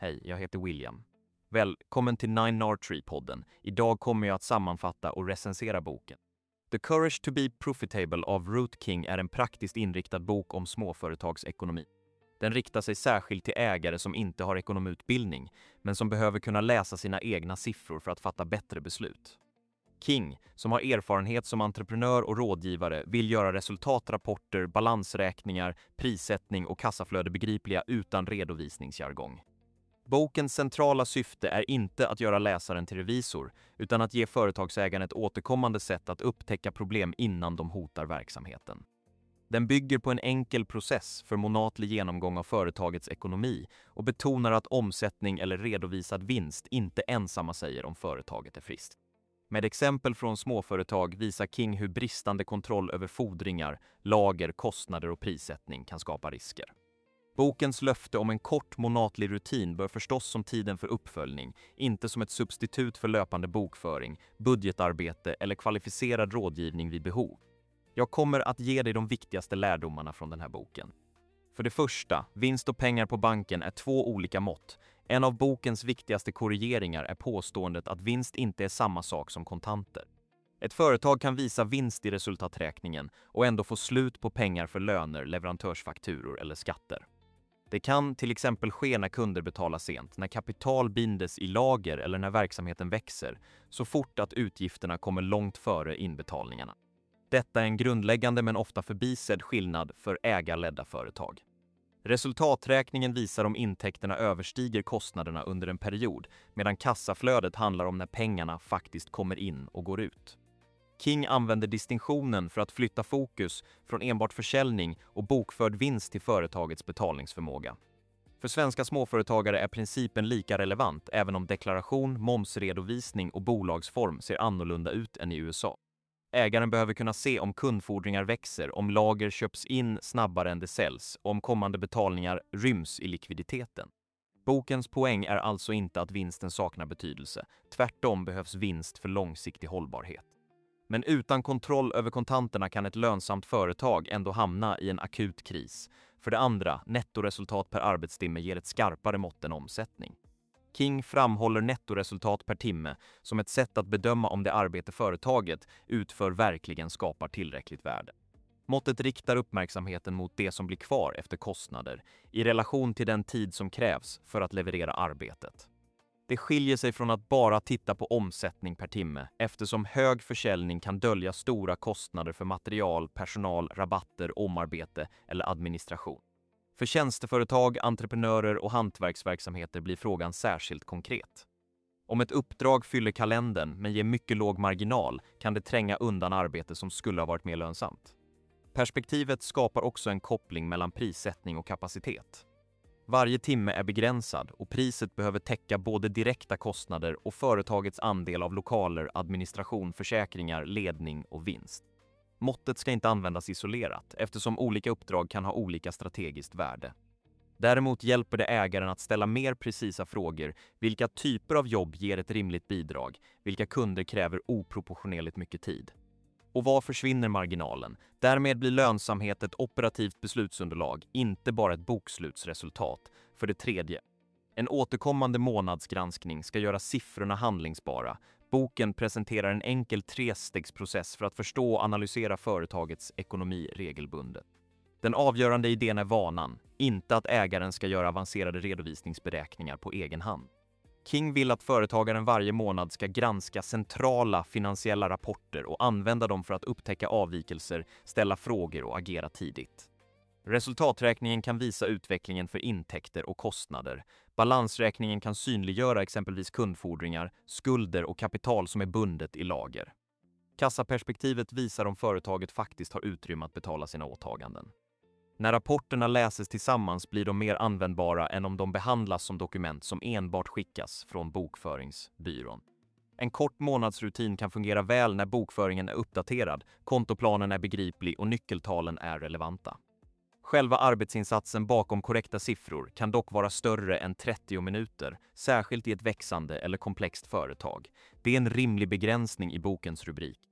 Hej, jag heter William. Välkommen till 9R3-podden. Idag kommer jag att sammanfatta och recensera boken. The Courage to be Profitable av Ruth King är en praktiskt inriktad bok om småföretagsekonomi. Den riktar sig särskilt till ägare som inte har ekonomutbildning, men som behöver kunna läsa sina egna siffror för att fatta bättre beslut. King, som har erfarenhet som entreprenör och rådgivare, vill göra resultatrapporter, balansräkningar, prissättning och kassaflöde begripliga utan redovisningsjargong. Bokens centrala syfte är inte att göra läsaren till revisor, utan att ge företagsägaren ett återkommande sätt att upptäcka problem innan de hotar verksamheten. Den bygger på en enkel process för månatlig genomgång av företagets ekonomi och betonar att omsättning eller redovisad vinst inte ensamma säger om företaget är friskt. Med exempel från småföretag visar King hur bristande kontroll över fordringar, lager, kostnader och prissättning kan skapa risker. Bokens löfte om en kort månatlig rutin bör förstås som tiden för uppföljning, inte som ett substitut för löpande bokföring, budgetarbete eller kvalificerad rådgivning vid behov. Jag kommer att ge dig de viktigaste lärdomarna från den här boken. För det första, vinst och pengar på banken är två olika mått. En av bokens viktigaste korrigeringar är påståendet att vinst inte är samma sak som kontanter. Ett företag kan visa vinst i resultaträkningen och ändå få slut på pengar för löner, leverantörsfakturor eller skatter. Det kan till exempel ske när kunder betalar sent, när kapital bindes i lager eller när verksamheten växer, så fort att utgifterna kommer långt före inbetalningarna. Detta är en grundläggande men ofta förbisedd skillnad för ägarledda företag. Resultaträkningen visar om intäkterna överstiger kostnaderna under en period, medan kassaflödet handlar om när pengarna faktiskt kommer in och går ut. King använder distinktionen för att flytta fokus från enbart försäljning och bokförd vinst till företagets betalningsförmåga. För svenska småföretagare är principen lika relevant även om deklaration, momsredovisning och bolagsform ser annorlunda ut än i USA. Ägaren behöver kunna se om kundfordringar växer, om lager köps in snabbare än det säljs och om kommande betalningar ryms i likviditeten. Bokens poäng är alltså inte att vinsten saknar betydelse. Tvärtom behövs vinst för långsiktig hållbarhet. Men utan kontroll över kontanterna kan ett lönsamt företag ändå hamna i en akut kris. För det andra, nettoresultat per arbetstimme ger ett skarpare mått än omsättning. King framhåller nettoresultat per timme som ett sätt att bedöma om det arbete företaget utför verkligen skapar tillräckligt värde. Måttet riktar uppmärksamheten mot det som blir kvar efter kostnader i relation till den tid som krävs för att leverera arbetet. Det skiljer sig från att bara titta på omsättning per timme eftersom hög försäljning kan dölja stora kostnader för material, personal, rabatter, omarbete eller administration. För tjänsteföretag, entreprenörer och hantverksverksamheter blir frågan särskilt konkret. Om ett uppdrag fyller kalendern men ger mycket låg marginal kan det tränga undan arbete som skulle ha varit mer lönsamt. Perspektivet skapar också en koppling mellan prissättning och kapacitet. Varje timme är begränsad och priset behöver täcka både direkta kostnader och företagets andel av lokaler, administration, försäkringar, ledning och vinst. Måttet ska inte användas isolerat eftersom olika uppdrag kan ha olika strategiskt värde. Däremot hjälper det ägaren att ställa mer precisa frågor: vilka typer av jobb ger ett rimligt bidrag, vilka kunder kräver oproportionerligt mycket tid. Och var försvinner marginalen? Därmed blir lönsamhet ett operativt beslutsunderlag, inte bara ett bokslutsresultat. För det tredje, en återkommande månadsgranskning ska göra siffrorna handlingsbara. Boken presenterar en enkel trestegsprocess för att förstå och analysera företagets ekonomi regelbundet. Den avgörande idén är vanan, inte att ägaren ska göra avancerade redovisningsberäkningar på egen hand. King vill att företagaren varje månad ska granska centrala finansiella rapporter och använda dem för att upptäcka avvikelser, ställa frågor och agera tidigt. Resultaträkningen kan visa utvecklingen för intäkter och kostnader. Balansräkningen kan synliggöra exempelvis kundfordringar, skulder och kapital som är bundet i lager. Kassaperspektivet visar om företaget faktiskt har utrymme att betala sina åtaganden. När rapporterna läses tillsammans blir de mer användbara än om de behandlas som dokument som enbart skickas från bokföringsbyrån. En kort månadsrutin kan fungera väl när bokföringen är uppdaterad, kontoplanen är begriplig och nyckeltalen är relevanta. Själva arbetsinsatsen bakom korrekta siffror kan dock vara större än 30 minuter, särskilt i ett växande eller komplext företag. Det är en rimlig begränsning i bokens rubrik.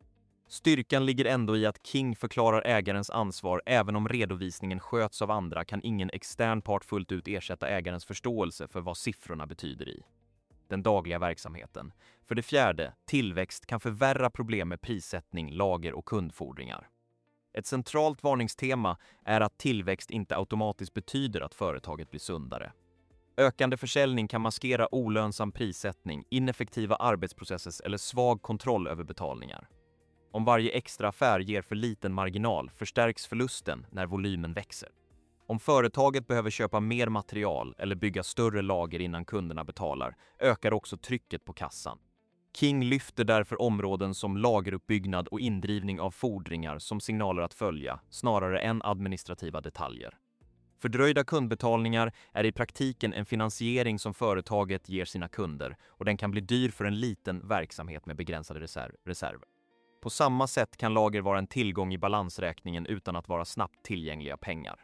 Styrkan ligger ändå i att King förklarar ägarens ansvar. Även om redovisningen sköts av andra kan ingen extern part fullt ut ersätta ägarens förståelse för vad siffrorna betyder i den dagliga verksamheten. För det fjärde, tillväxt kan förvärra problem med prissättning, lager och kundfordringar. Ett centralt varningstema är att tillväxt inte automatiskt betyder att företaget blir sundare. Ökande försäljning kan maskera olönsam prissättning, ineffektiva arbetsprocesser eller svag kontroll över betalningar. Om varje extra affär ger för liten marginal förstärks förlusten när volymen växer. Om företaget behöver köpa mer material eller bygga större lager innan kunderna betalar ökar också trycket på kassan. King lyfter därför områden som lageruppbyggnad och indrivning av fordringar som signaler att följa, snarare än administrativa detaljer. Fördröjda kundbetalningar är i praktiken en finansiering som företaget ger sina kunder och den kan bli dyr för en liten verksamhet med begränsade reserver. På samma sätt kan lager vara en tillgång i balansräkningen utan att vara snabbt tillgängliga pengar.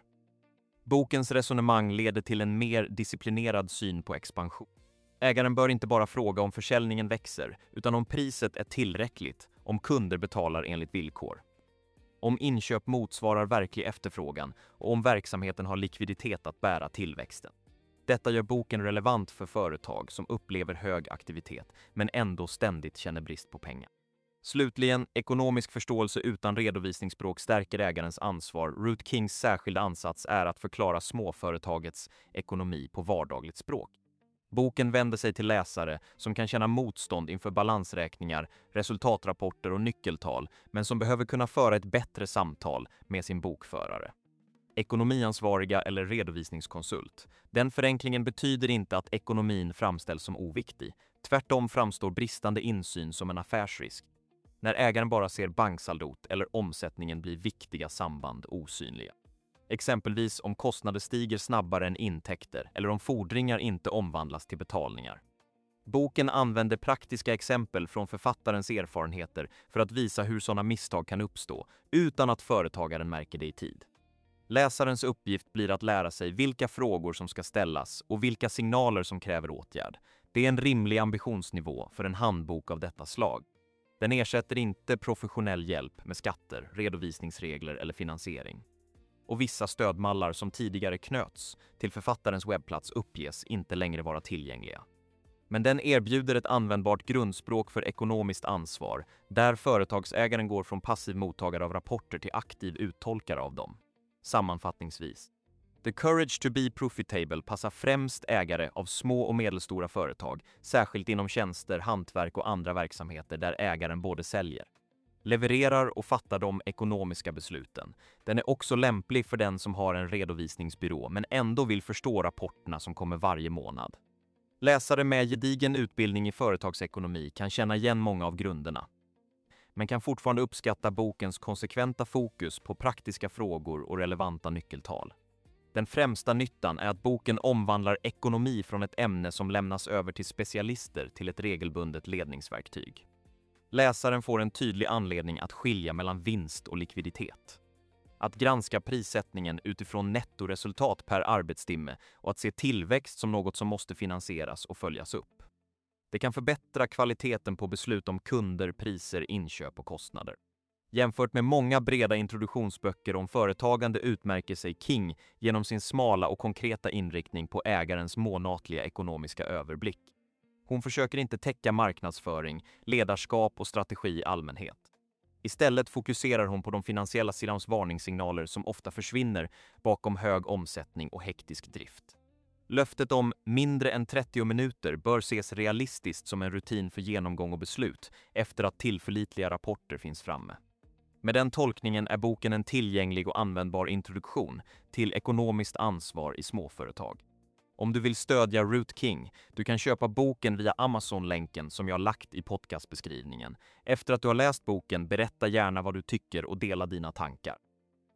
Bokens resonemang leder till en mer disciplinerad syn på expansion. Ägaren bör inte bara fråga om försäljningen växer, utan om priset är tillräckligt, om kunder betalar enligt villkor. Om inköp motsvarar verklig efterfrågan och om verksamheten har likviditet att bära tillväxten. Detta gör boken relevant för företag som upplever hög aktivitet men ändå ständigt känner brist på pengar. Slutligen, ekonomisk förståelse utan redovisningsspråk stärker ägarens ansvar. Ruth Kings särskilda ansats är att förklara småföretagets ekonomi på vardagligt språk. Boken vänder sig till läsare som kan känna motstånd inför balansräkningar, resultatrapporter och nyckeltal, men som behöver kunna föra ett bättre samtal med sin bokförare. Ekonomiansvariga eller redovisningskonsult. Den förenklingen betyder inte att ekonomin framställs som oviktig. Tvärtom framstår bristande insyn som en affärsrisk. När ägaren bara ser banksaldot eller omsättningen blir viktiga samband osynliga. Exempelvis om kostnader stiger snabbare än intäkter eller om fordringar inte omvandlas till betalningar. Boken använder praktiska exempel från författarens erfarenheter för att visa hur sådana misstag kan uppstå utan att företagaren märker det i tid. Läsarens uppgift blir att lära sig vilka frågor som ska ställas och vilka signaler som kräver åtgärd. Det är en rimlig ambitionsnivå för en handbok av detta slag. Den ersätter inte professionell hjälp med skatter, redovisningsregler eller finansiering. Och vissa stödmallar som tidigare knöts till författarens webbplats uppges inte längre vara tillgängliga. Men den erbjuder ett användbart grundspråk för ekonomiskt ansvar, där företagsägaren går från passiv mottagare av rapporter till aktiv uttolkare av dem. Sammanfattningsvis. The Courage to be Profitable passar främst ägare av små och medelstora företag, särskilt inom tjänster, hantverk och andra verksamheter där ägaren både säljer, levererar och fattar de ekonomiska besluten. Den är också lämplig för den som har en redovisningsbyrå men ändå vill förstå rapporterna som kommer varje månad. Läsare med gedigen utbildning i företagsekonomi kan känna igen många av grunderna, men kan fortfarande uppskatta bokens konsekventa fokus på praktiska frågor och relevanta nyckeltal. Den främsta nyttan är att boken omvandlar ekonomi från ett ämne som lämnas över till specialister till ett regelbundet ledningsverktyg. Läsaren får en tydlig anledning att skilja mellan vinst och likviditet. Att granska prissättningen utifrån nettoresultat per arbetstimme och att se tillväxt som något som måste finansieras och följas upp. Det kan förbättra kvaliteten på beslut om kunder, priser, inköp och kostnader. Jämfört med många breda introduktionsböcker om företagande utmärker sig King genom sin smala och konkreta inriktning på ägarens månatliga ekonomiska överblick. Hon försöker inte täcka marknadsföring, ledarskap och strategi i allmänhet. Istället fokuserar hon på de finansiella sidans varningssignaler som ofta försvinner bakom hög omsättning och hektisk drift. Löftet om mindre än 30 minuter bör ses realistiskt som en rutin för genomgång och beslut efter att tillförlitliga rapporter finns framme. Med den tolkningen är boken en tillgänglig och användbar introduktion till ekonomiskt ansvar i småföretag. Om du vill stödja Ruth King, du kan köpa boken via Amazon-länken som jag lagt i podcastbeskrivningen. Efter att du har läst boken, berätta gärna vad du tycker och dela dina tankar.